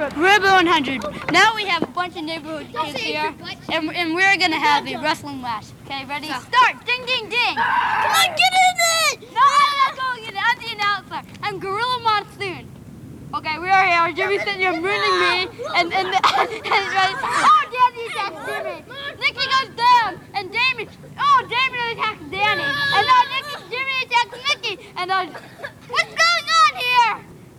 River 100. Now we have a bunch of neighborhood kids here, and we're gonna have a wrestling match. Okay, ready? Start! Ding, ding, ding! Come on, get in it! No, I'm not going in it. I'm the announcer. I'm Gorilla Monsoon. Okay, we are here. Jimmy's sitting here ruining me, and oh, Danny attacks Jimmy. Nikki goes down, and Damon. Oh, Damon attacks Danny, and now Jimmy attacks Nikki, and what's going on here?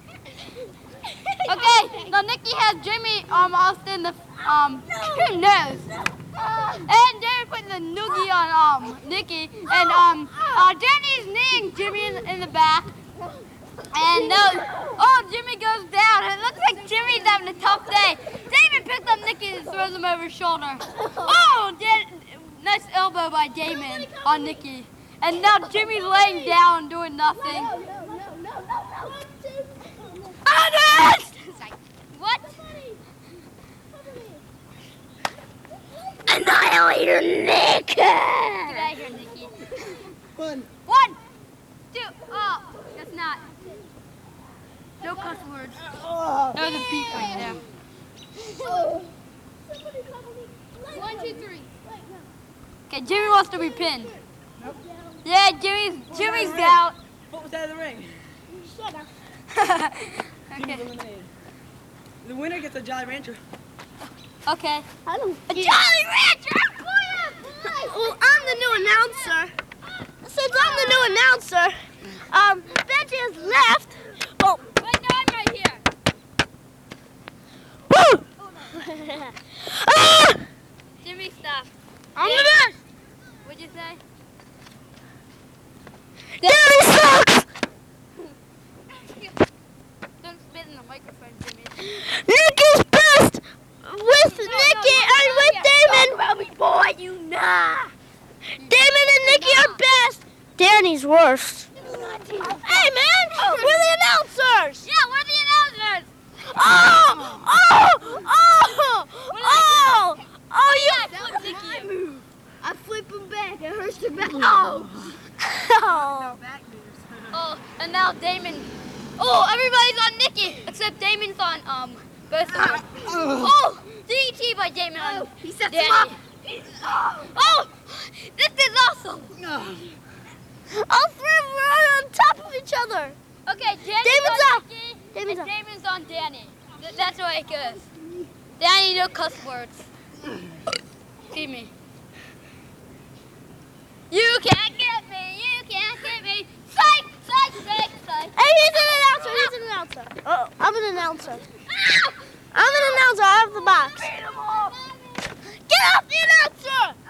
Okay, now Nikki has Jimmy almost in the who knows? And Damon put the noogie on Nikki, and Danny's kneeing Jimmy in the back. And Jimmy goes down. It looks like Jimmy's having a tough day. Damon picks up Nikki and throws him over his shoulder. Oh, nice elbow by Damon on Nikki. And now Jimmy's laying down doing nothing. Honest! It's like, what? Annihilator Nick! Get out of here, Nikki. 1, 2, that's not. No cuss words. That was a beat right there. 1, 2, 3. Okay, Jimmy wants to be pinned. Nope. Yeah, Jimmy's out. What was out of the ring? Shut up. Okay. The winner gets a Jolly Rancher. Okay. I don't A Jolly Rancher! Well, I'm the new announcer. Since I'm the new announcer, Benji has left. Oh. Wait, no, I'm right here. Woo! Ah! Jimmy, stop. I'm the best. What'd you say? Daddy sucks. Don't spit in the microphone, Jimmy. Nick is best with Nikki and with Damon. Well, boy, you know. Damon and Nikki are best. Danny's worst. Hey, man, we're the announcers. Yeah, we're the announcers. I flip him back. It hurts your back. Oh, and now Damon. Oh, everybody's on Nikki except Damon's on both of them. Oh, DDT by Damon on He sets Danny. him up. Oh, this is awesome. All three of them are on top of each other. Okay, Damon's on up. Nikki, Damon's and up. Damon's on Danny. That's the way it goes. Danny, no cuss words. See me. You can't get me. You can't get me. Psych, psych, psych, psych. Hey, he's an announcer. He's an announcer. Oh, I'm an announcer. Ow! I'm an announcer. I have the box. Get off the announcer!